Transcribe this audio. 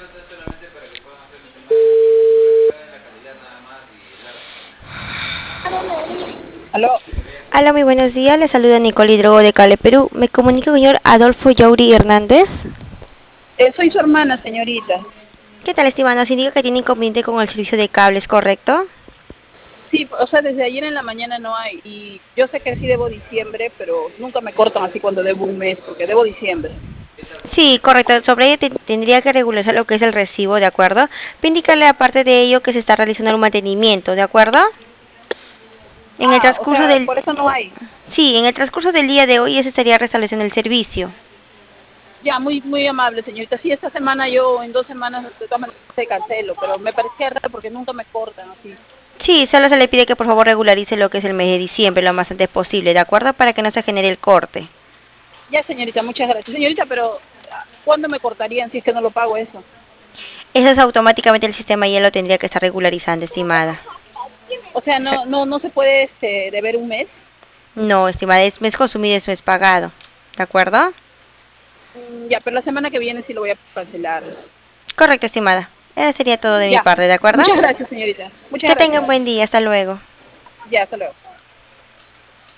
Aló, Hola, muy buenos días. Le saluda Nicole Hidrogo de Cale, Perú. Me comunica el señor Adolfo Yauri Hernández. soy su hermana, señorita. ¿Qué tal, estimada? Nos indica que tiene inconveniente con el servicio de cables, ¿correcto? Sí, o sea, desde ayer en la mañana no hay. Y yo sé que sí debo diciembre, pero nunca me cortan así cuando debo un mes, porque debo diciembre. Sí, correcto. Sobre ello tendría que regularizar lo que es el recibo, ¿de acuerdo? Para indicarle aparte de ello que se está realizando el mantenimiento, ¿de acuerdo? En el Ah, o transcurso sea, del... por eso no hay. Sí, en el transcurso del día de hoy se estaría restableciendo el servicio. Ya, muy, muy amable, señorita. Sí, esta semana yo, en 2 semanas, de todas maneras, te cancelo, pero me parecía raro porque nunca me cortan así. Sí, solo se le pide que por favor regularice lo que es el mes de diciembre lo más antes posible, ¿de acuerdo? Para que no se genere el corte. Ya, señorita, muchas gracias. Señorita, pero ¿cuándo me cortarían si es que no lo pago eso? Eso es automáticamente el sistema ya lo tendría que estar regularizando, estimada. O sea, Esa- no se puede deber un mes. No, estimada, es mes consumido, es mes pagado. ¿De acuerdo? Ya, pero la semana que viene sí lo voy a cancelar. Correcto, estimada. Eso sería todo de mi Ya, parte, ¿de acuerdo? muchas gracias, señorita. Muchas Que tengan gracias. buen día, hasta luego. Ya, hasta luego.